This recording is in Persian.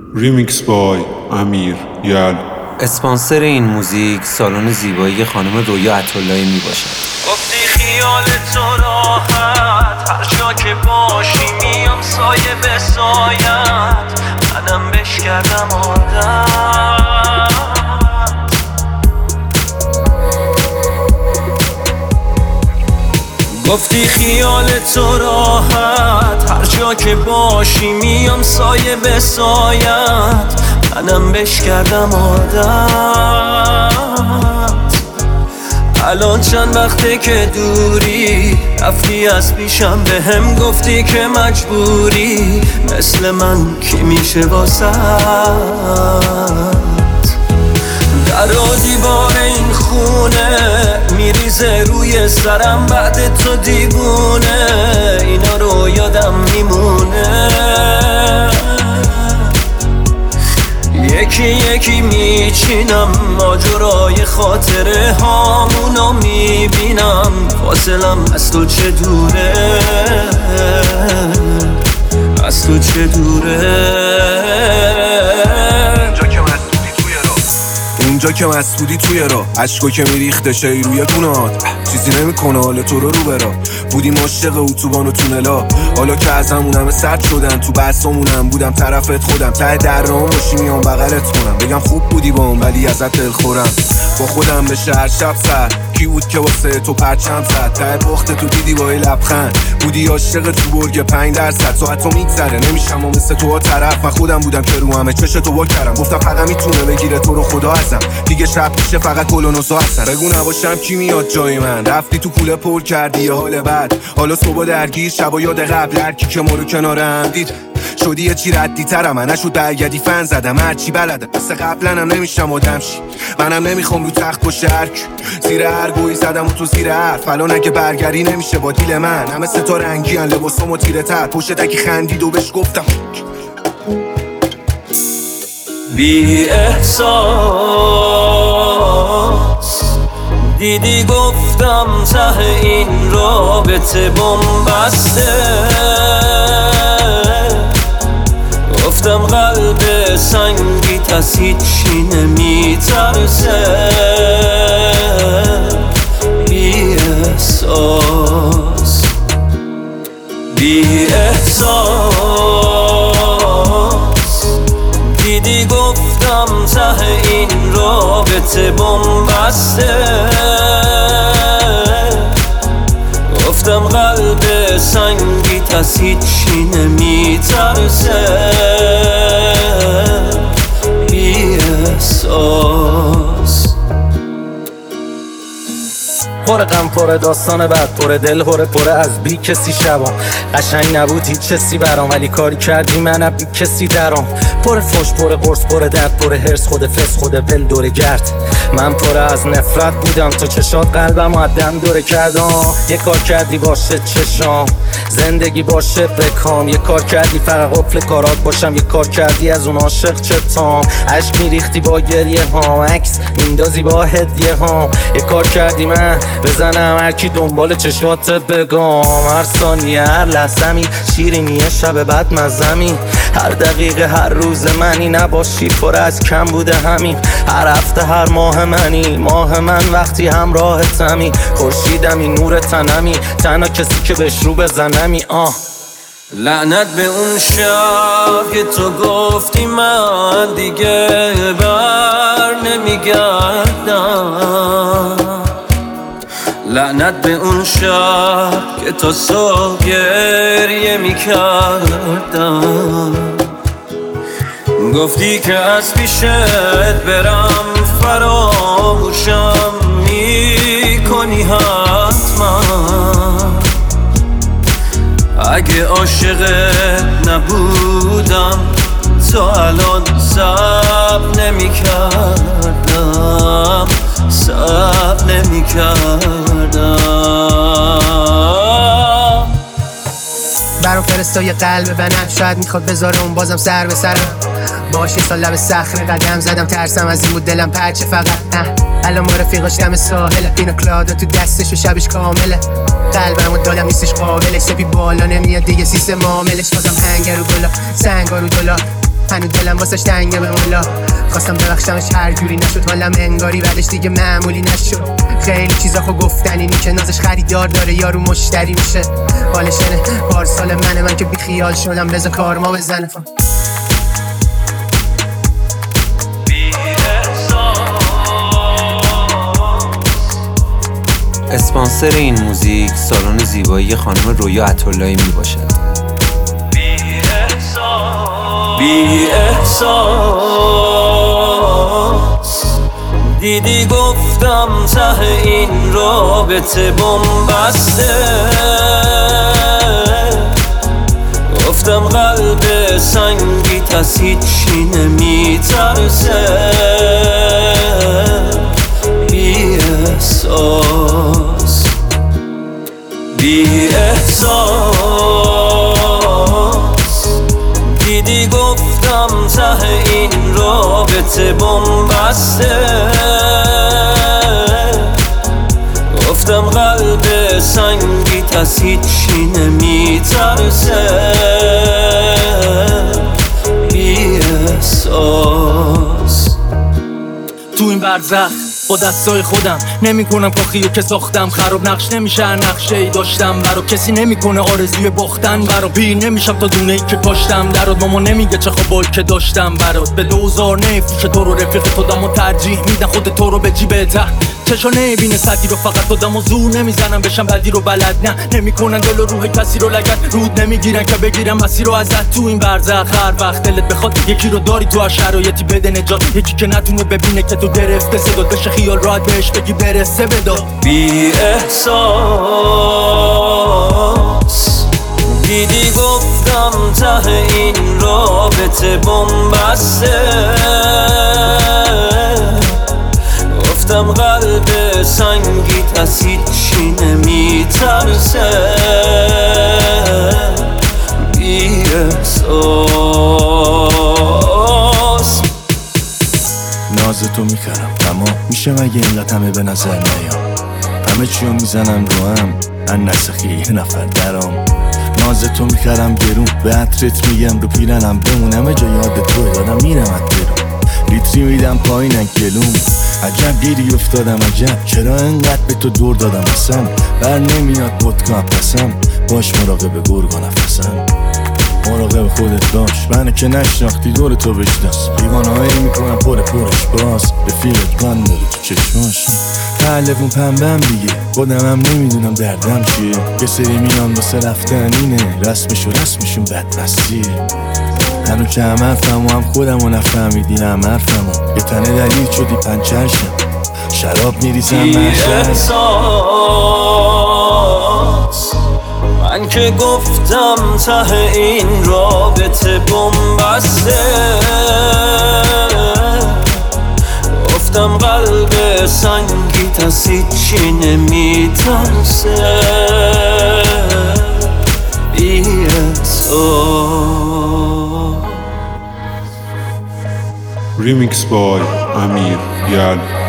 ریمیکس بای امیر یل. اسپانسر این موزیک سالن زیبایی خانم رویا عطالایی می باشد. گفتی خیال تو راحت، هر جا که باشی میام سایه به سایت، منم بش کردم عادت. گفتی خیال تو راحت، هر جا که باشی میام سایه به سایت، منم بش کردم عادت. الان چند وقته که دوری، رفتی از پیشم بهم گفتی که مجبوری، مثل من کی میشه واسط؟ در و دیوار این خونه میریزه روی سرم، بعد تو دیوونه اینا رو یادم میمونه. یکی یکی میچینم ماجرای خاطره هامونو میبینم، فاصلم از تو چه دوره، از تو چه دوره. اونجا که مسئولی توی راه، عشقو که میریخته شی روی گونات، چیزی نمیکنه حال تو رو برا. بودیم عاشق اتوبان و تونلا، حالا که از همونم سرد شدن، تو بحثامونم بودم طرفت خودم، ته درام باشی میام بغلت کنم، بگم خوب بودی بام ولی ازت دلخورم. با خودم بشه هر شب سر کی بود که واسه تو پرچم زد، ته پخت تو دیدی با لبخند، بودی عاشق تو برگ 5% ساعتو میگذره نمیشم و مثل تو طرف. من خودم بودم که رو همه چش تو وا کردم، گفتم فقط میتونه بگیره تو رو خدا ازم، دیگه شب میشه فقط گل و نوزا هستن. بگو نباشم کی میاد جای من، رفتی تو کوله پر کردی یه حال بد، حالا صبح درگیر شبا یاد قبل، هر کی که ما رو کنارم دید شدی یه چی ردی ترم، من نشد برگردی فن زدم هرچی بلدم، مثل قبلنم نمیشم آدم شی، منم نمیخوام رو تخت باشه هرکی، زیر هر گوی زدم و تو زیر حرف، الان اگه برگری نمیشه با دیل من، همه ستا رنگی هن لباسام و تیره تر، پشت تکی خندید و بهش گفتم بی احساس، دیدی گفتم ته این رابطه بن‌بسته، گفتم قلب سنگیت از هیچی نمیترسه. بی احساس، بی احساس، دیدی گفتم ته این رابطه بن‌بسته، گفتم قلب سنگیت از هیچی نمیترسه. بی احساس، پر غم پر داستان بعد، پر دل پر از بی کسی شبام، قشنگ نبود هیچ چیزی برام، ولی کاری کردی من بی کسی درام، پر فوش پر قرص پر درد پر هرس، خود فس خود ول دور گرد، من پر از نفرت بودم، تو چشات قلبم عدم دوره کردم. یه کار کردی باشه چشام، زندگی باشه بکام، یه کار کردی فقط قفل کارات باشم، یه کار کردی از اون عاشق چتام، عشق میریختی با گریه ها، عکس میندازی با هدیه ها، یه کار کردی من بزنم هرکی دنبال چشمات بگم، هر ثانیه هر لحظه‌می شیرینیه شب بعد مزمی، هر دقیقه هر روز منی نباشی پر از کم بوده همین، هر هفته هر ماه منی، ماه من وقتی همراهتمی، خورشیدمی نور تنمی، تنها کسی که بهش رو بزنمی. لعنت به اون شب که تو گفتی من دیگه بر نمیگردم، لعنت به اون شب که تا صبح گریه میکردم، گفتی که از پیشت برم فراموشم میکنی حتما، اگه عاشقت نبودم تا الان صبر نمیکردم، صبر نمیکردم. برام فرستای قلب بنم، شاید میخواد بذاره اون بازم سر به سرم، باشه سال لب صخره قدم زدم، ترسم از این بود دلم پرچه فقط. الان ما رفیقاش دم ساحل، پینا کلادا تو دستش و شبش کامله، قلبمو دادم نیستش قابلش، سپی بالا نمیاد دیگه سیستم معاملش، بازم هنگر و گلا سنگا رو دلا، هنو دلم واسش تنگه به مولا. خواستم ببخشمش هر جوری نشد، حالم انگاری بعدش دیگه معمولی نشد. خیلی چیزا خو گفتنی نی که نازش خریدار داره یارو مشتری میشه. حالشنه پارسال من که بی خیال شدم بذار کارما بزنه. اسپانسر این موزیک سالن زیبایی خانم رویا عطالایی می باشد. بی احساس دیدی گفتم ته این رابطه بن‌بسته، گفتم قلب سنگی از هیچی نمیترسه. بی احساس بی احساس دیدی گفتم ته این رابطه بن‌بسته، گفتم قلب سنگی از هیچی نمیترسه. بی احساس تو این برزخ با دستای خودم نمیکنم کاخیو که ساختم، خراب نقش نمیشه هر نقشه‌ای داشتم برا کسی نمیکنه آرزوی باختن برا پیر نمیشم تا دونه‌ای که کاشتم درات. ماما نمیگه چه خوابایی که داشتم برات، به 2000 نمیفروش تو رو رفیق تو دمو ترجیح میدن خود تو رو به جیبت. چشا نمیبینه سدی رو فقط خودم و زور نمیزنم بشم بدی رو بلد نه نمیکنن دل و روح کسی رو لگد رود نمیگیرن که بگیرم مسیر رو ازت. تو این برزخ هر وقت دلت بخواد یکی رو داری تو هر شرایطی بده نجات، یکی که نتونه ببینه که تو گرفته صدات بشه خیال راحت بهش بگی برسه بدا. بی احساس دیدی گفتم ته این رابطه بن‌بسته، گفتم قلب سنگیت از هیچی نمیترسه. بی احساس ناز تو میخرم اما میشه مگه اینقدر همه به نظر نیام، همه چیو میزنم رو هم من نسخی یه نفر درام. ناز تو میخرم گرون به عطرت میگم رو پیرنم بمونم جا یاد تو دارم میرم ات برون لیتری میدم پایینن گلوم. عجب گیری افتادم عجب چرا انقدر به تو دور دادم اصلا بر نمیاد ودکا پسم باش مراقب گرگا نفسم مراقب خودت باش منو که نشناختی دور تو بشناس دیوانهایی میکنم پرش باز رفیقت من داره تو چشماش تلفون پنبم دیگه خودمم نمیدونم دردم چیه یه سری میان واسه رفتن اینه رسمشون بدمستیه هنو که هم حرفم و هم خودم و نفهمیدی هم حرفم یه تنه دلیل شدی پنچر شم شراب میریزم احساس من که گفتم ته این رابطه بن‌بسته، گفتم قلب سنگیت از هیچی نمیترسه. بی احساس Remix by Amir Yal.